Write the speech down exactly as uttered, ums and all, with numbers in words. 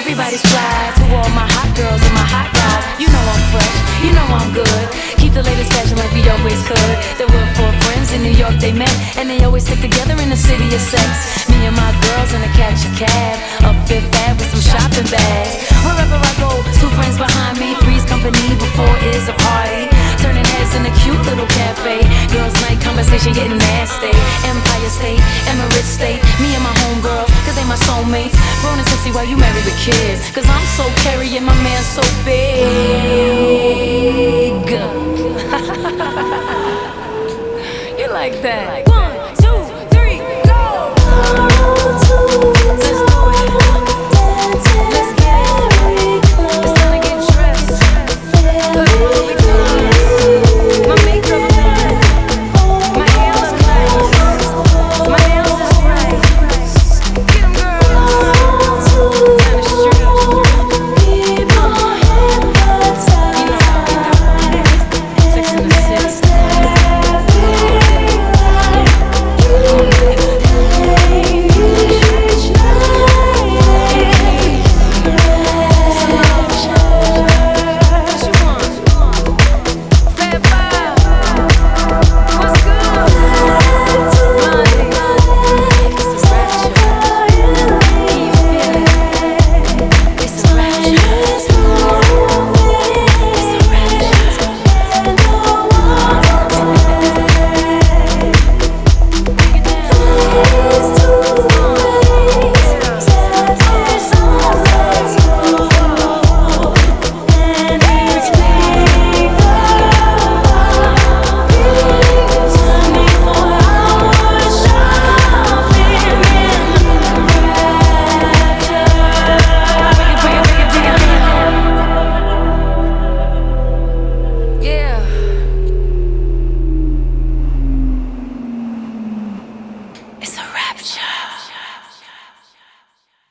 Everybody's fly to all my hot girls and my hot guys. You know I'm fresh, you know I'm good. Keep the latest fashion like we always could. There were four friends in New York they met, and they always stick together in the city of sex. Me and my girls in a catch a cab up Fifth Ave with some shopping bags. Wherever I go, two friends behind me, three's company before is a party. Turning heads in a cute little cafe. Girls night conversation getting nasty. Empire State, Emirates State. Me and my homegirls, cause they my soulmates. Grown and sexy while you marry the kids. Cause I'm so carrying, my man so big. You like that?